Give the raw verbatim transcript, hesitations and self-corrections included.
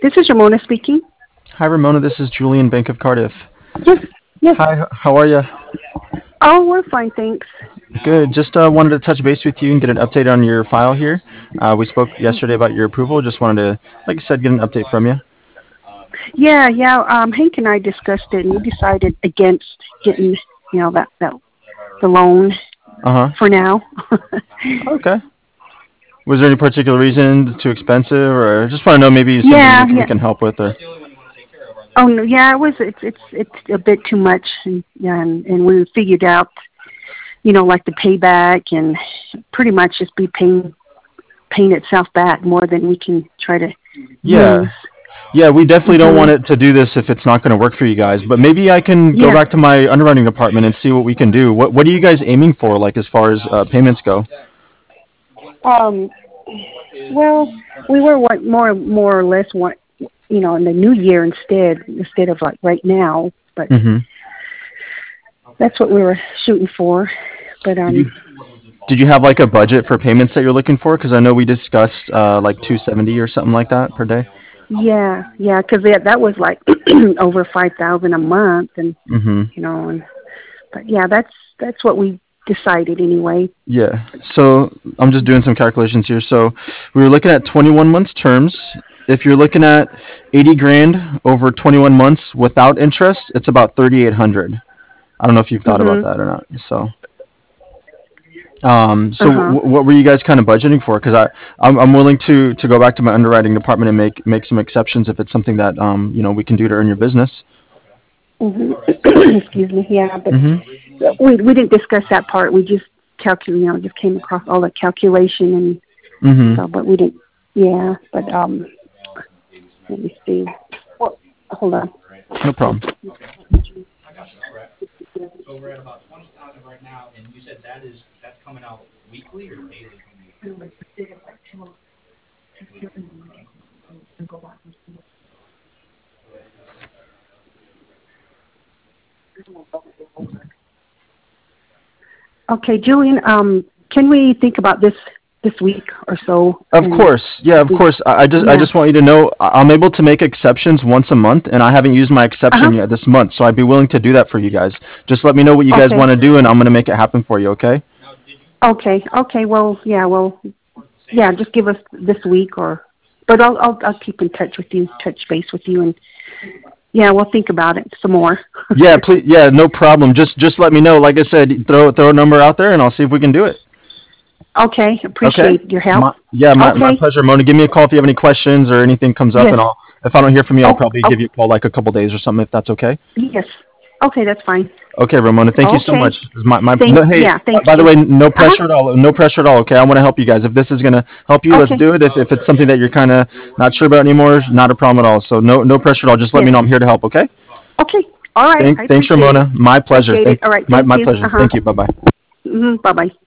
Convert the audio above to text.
This is Ramona speaking. Hi, Ramona. This is Julian, Bank of Cardiff. Yes, yes. Hi, h- how are you? Oh, we're fine, thanks. Good. Just uh, wanted to touch base with you and get an update on your file here. Uh, we spoke yesterday about your approval. Just wanted to, like I said, get an update from you. Yeah, yeah. Um, Hank and I discussed it, and we decided against getting, you know, that that the loan Uh huh. for now. Okay. Was there any particular reason too expensive, or just want to know maybe something yeah, we can, we yeah. can help with, or? Oh no, yeah. It was. It's it's it's a bit too much, and yeah, and, and we figured out, you know, like the payback and pretty much just be paying paying itself back more than we can try to Yeah. use. Yeah, we definitely don't want Mhm. it to do this if it's not going to work for you guys. But maybe I can go Yeah. back to my underwriting department and see what we can do. What What are you guys aiming for, like as far as uh, payments go? Um. Well, we were what more more or less what you know in the new year instead instead of like right now. But Mm-hmm. that's what we were shooting for. But Did you um, Did you have like a budget for payments that you're looking for? Because I know we discussed uh, like two seventy or something like that per day. yeah, yeah, because that that was like over five thousand a month, and Mm-hmm. you know, and but yeah, that's that's what we decided anyway. Yeah. So I'm just doing some calculations here. So we were looking at twenty-one months terms. If you're looking at eighty grand over twenty-one months without interest, it's about thirty-eight hundred. I don't know if you've thought about Mhm. that or not. So. Um, Uh so huh. w- what were you guys kind of budgeting for? Because I, I'm, I'm willing to, to go back to my underwriting department and make, make some exceptions if it's something that, um, you know, we can do to earn your business. Mhm. Excuse me. Yeah, but Mm-hmm. we we didn't discuss that part. We just calculated, you know, just came across all the calculation and Mm-hmm. so, but we didn't. Yeah, but um, let me see. Well, hold on. No problem. Okay, Julian. Um, can we think about this this week or so? Of And course, yeah, of we, course. I, I just, I yeah. just want you to know I- I'm able to make exceptions once a month, and I haven't used my Uh huh. exception yet this month, so I'd be willing to do that for you guys. Just let me know what you guys Okay. want to do, and I'm gonna make it happen for you. Okay? Okay. Okay. Well, yeah. Well, yeah. Just give us this week, or, but I'll I'll I'll keep in touch with you, touch base with you, and yeah, we'll think about it some more. Yeah, please. Yeah, no problem. Just, just let me know. Like I said, throw, throw a number out there, and I'll see if we can do it. Okay. Okay. Appreciate your help. My, yeah, my, my Okay. pleasure, Mona. Give me a call if you have any questions or anything comes up, Yes. and I'll. If I don't hear from you, I'll Oh. probably Oh. give you a call like a couple days or something, if that's okay. Yes. Okay. That's fine. Okay, Ramona. Thank you so Okay. much. My, my, Thank. no, hey, Yeah. Thank by the you. way, no Uh huh. pressure at all. No pressure at all. Okay, I want to help you guys. If this is gonna help you, let's Okay. do it. If if it's something that you're kind of not sure about anymore, not a problem at all. So no no pressure at all. Just let me Yes. know. I'm here to help. Okay. Okay. All right. Thank, I thanks, appreciate it. Ramona. My pleasure. Appreciate it. Thank All right. my Thank my you. pleasure. Uh huh. Thank you. Bye bye. Mm-hmm. Bye bye.